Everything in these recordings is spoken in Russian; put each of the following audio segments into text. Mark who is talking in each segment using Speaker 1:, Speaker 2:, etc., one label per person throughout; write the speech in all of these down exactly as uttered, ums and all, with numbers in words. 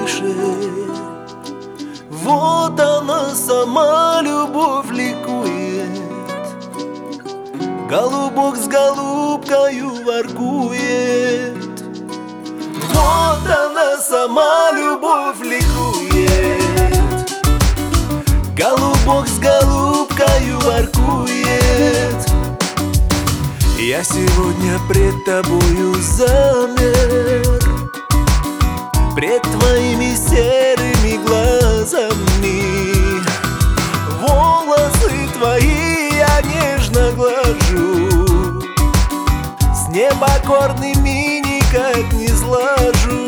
Speaker 1: крыше. Вот она сама, любовь ликует. Голубок с голубкою воркует. Вот она сама, любовь ликует. Голубок с голубкою воркует. Я сегодня пред тобою замер, пред твоими серыми глазами. Волосы твои я нежно глажу, с непокорными никак не сложу.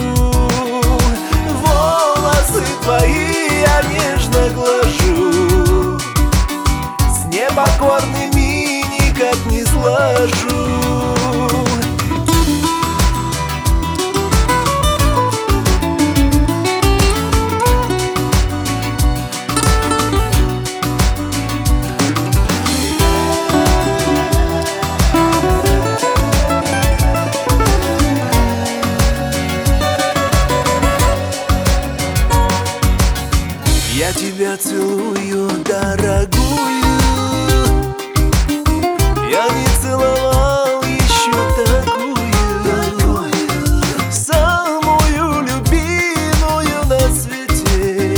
Speaker 1: Волосы твои я нежно глажу, с непокорными никак не сложу. Я тебя целую, дорогую. Я не целовал еще такую, самую любимую на свете.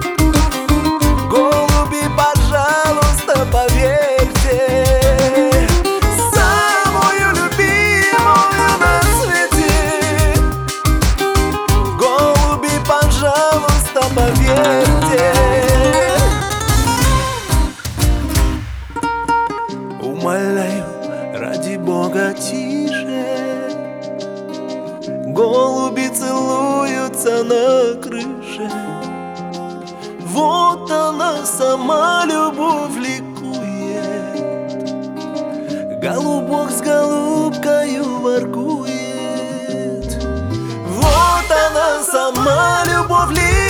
Speaker 1: Голуби, пожалуйста, поверьте, самую любимую на свете. Голуби, пожалуйста, поверьте. Умоляю, ради Бога, тише. Голуби целуются на крыше. Вот она сама, любовь ликует. Голубок с голубкою воркует. Вот она сама, любовь ликует.